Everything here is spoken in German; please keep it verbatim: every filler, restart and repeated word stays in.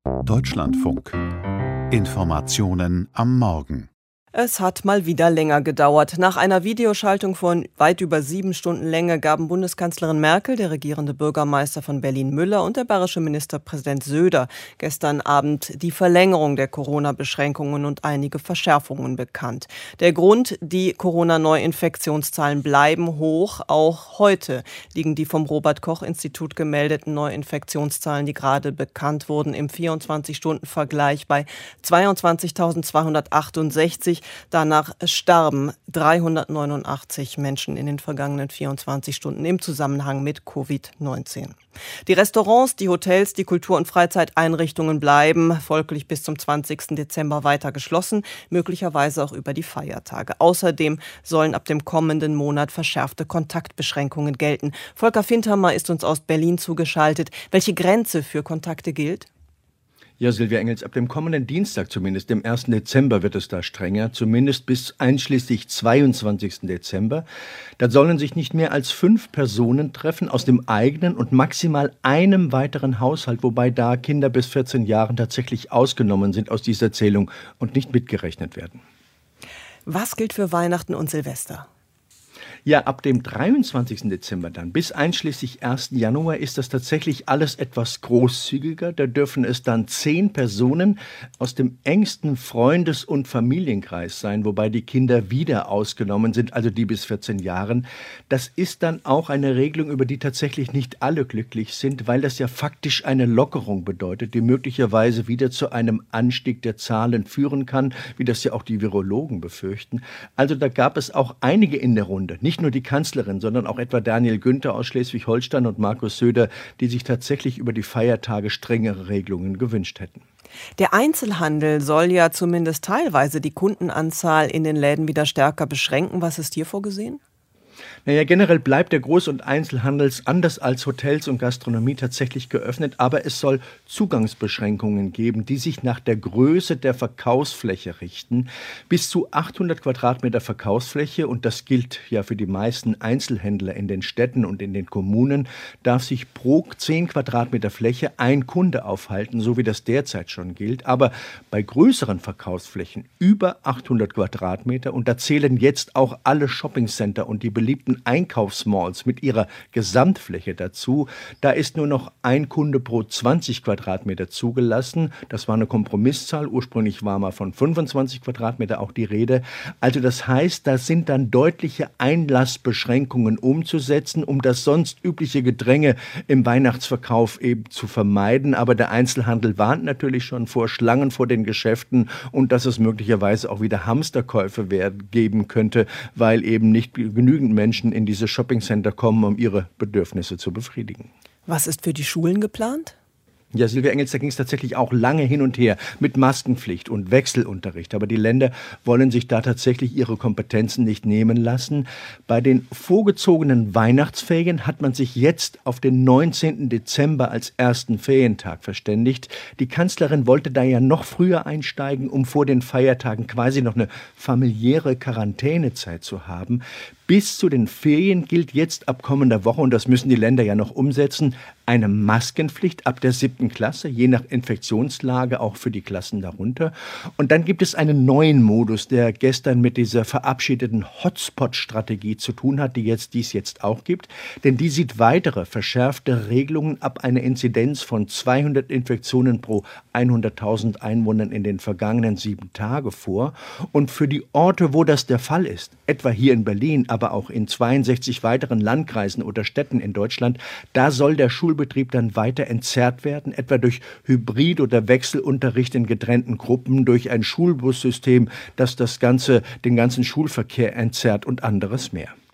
Deutschlandfunk. Informationen am Morgen. Es hat mal wieder länger gedauert. Nach einer Videoschaltung von weit über sieben Stunden Länge gaben Bundeskanzlerin Merkel, der regierende Bürgermeister von Berlin Müller und der bayerische Ministerpräsident Söder gestern Abend die Verlängerung der Corona-Beschränkungen und einige Verschärfungen bekannt. Der Grund: die Corona-Neuinfektionszahlen bleiben hoch. Auch heute liegen die vom Robert-Koch-Institut gemeldeten Neuinfektionszahlen, die gerade bekannt wurden, im vierundzwanzig-Stunden-Vergleich bei zweiundzwanzigtausendzweihundertachtundsechzig. Danach starben dreihundertneunundachtzig Menschen in den vergangenen vierundzwanzig Stunden im Zusammenhang mit Covid neunzehn. Die Restaurants, die Hotels, die Kultur- und Freizeiteinrichtungen bleiben folglich bis zum zwanzigsten Dezember weiter geschlossen, möglicherweise auch über die Feiertage. Außerdem sollen ab dem kommenden Monat verschärfte Kontaktbeschränkungen gelten. Volker Findhammer ist uns aus Berlin zugeschaltet. Welche Grenze für Kontakte gilt? Ja, Silvia Engels, ab dem kommenden Dienstag zumindest, dem ersten Dezember, wird es da strenger, zumindest bis einschließlich zweiundzwanzigsten Dezember. Da sollen sich nicht mehr als fünf Personen treffen aus dem eigenen und maximal einem weiteren Haushalt, wobei da Kinder bis vierzehn Jahren tatsächlich ausgenommen sind aus dieser Zählung und nicht mitgerechnet werden. Was gilt für Weihnachten und Silvester? Ja, ab dem dreiundzwanzigsten Dezember dann bis einschließlich ersten Januar ist das tatsächlich alles etwas großzügiger. Da dürfen es dann zehn Personen aus dem engsten Freundes- und Familienkreis sein, wobei die Kinder wieder ausgenommen sind, also die bis vierzehn Jahren. Das ist dann auch eine Regelung, über die tatsächlich nicht alle glücklich sind, weil das ja faktisch eine Lockerung bedeutet, die möglicherweise wieder zu einem Anstieg der Zahlen führen kann, wie das ja auch die Virologen befürchten. Also da gab es auch einige in der Runde, nicht nur die Kanzlerin, sondern auch etwa Daniel Günther aus Schleswig-Holstein und Markus Söder, die sich tatsächlich über die Feiertage strengere Regelungen gewünscht hätten. Der Einzelhandel soll ja zumindest teilweise die Kundenanzahl in den Läden wieder stärker beschränken. Was ist hier vorgesehen? Naja, generell bleibt der Groß- und Einzelhandels anders als Hotels und Gastronomie tatsächlich geöffnet, aber es soll Zugangsbeschränkungen geben, die sich nach der Größe der Verkaufsfläche richten. Bis zu achthundert Quadratmeter Verkaufsfläche, und das gilt ja für die meisten Einzelhändler in den Städten und in den Kommunen, darf sich pro zehn Quadratmeter Fläche ein Kunde aufhalten, so wie das derzeit schon gilt. Aber bei größeren Verkaufsflächen über achthundert Quadratmeter, und da zählen jetzt auch alle Shoppingcenter und die beliebten Einkaufsmalls mit ihrer Gesamtfläche dazu, da ist nur noch ein Kunde pro zwanzig Quadratmeter zugelassen. Das war eine Kompromisszahl. Ursprünglich war mal von fünfundzwanzig Quadratmeter auch die Rede. Also das heißt, da sind dann deutliche Einlassbeschränkungen umzusetzen, um das sonst übliche Gedränge im Weihnachtsverkauf eben zu vermeiden. Aber der Einzelhandel warnt natürlich schon vor Schlangen vor den Geschäften und dass es möglicherweise auch wieder Hamsterkäufe werden, geben könnte, weil eben nicht genügend Menschen in diese Shoppingcenter kommen, um ihre Bedürfnisse zu befriedigen. Was ist für die Schulen geplant? Ja, Silvia Engels, da ging es tatsächlich auch lange hin und her mit Maskenpflicht und Wechselunterricht. Aber die Länder wollen sich da tatsächlich ihre Kompetenzen nicht nehmen lassen. Bei den vorgezogenen Weihnachtsferien hat man sich jetzt auf den neunzehnten Dezember als ersten Ferientag verständigt. Die Kanzlerin wollte da ja noch früher einsteigen, um vor den Feiertagen quasi noch eine familiäre Quarantänezeit zu haben. Bis zu den Ferien gilt jetzt ab kommender Woche, und das müssen die Länder ja noch umsetzen, eine Maskenpflicht ab der siebten Klasse, je nach Infektionslage auch für die Klassen darunter. Und dann gibt es einen neuen Modus, der gestern mit dieser verabschiedeten Hotspot-Strategie zu tun hat, die jetzt dies jetzt auch gibt. Denn die sieht weitere verschärfte Regelungen ab einer Inzidenz von zweihundert Infektionen pro hunderttausend Einwohnern in den vergangenen sieben Tagen vor. Und für die Orte, wo das der Fall ist, etwa hier in Berlin, aber auch in zweiundsechzig weiteren Landkreisen oder Städten in Deutschland, da soll der Schulbetrieb dann weiter entzerrt werden, etwa durch Hybrid- oder Wechselunterricht in getrennten Gruppen, durch ein Schulbussystem, das das ganze, den ganzen Schulverkehr entzerrt und anderes mehr.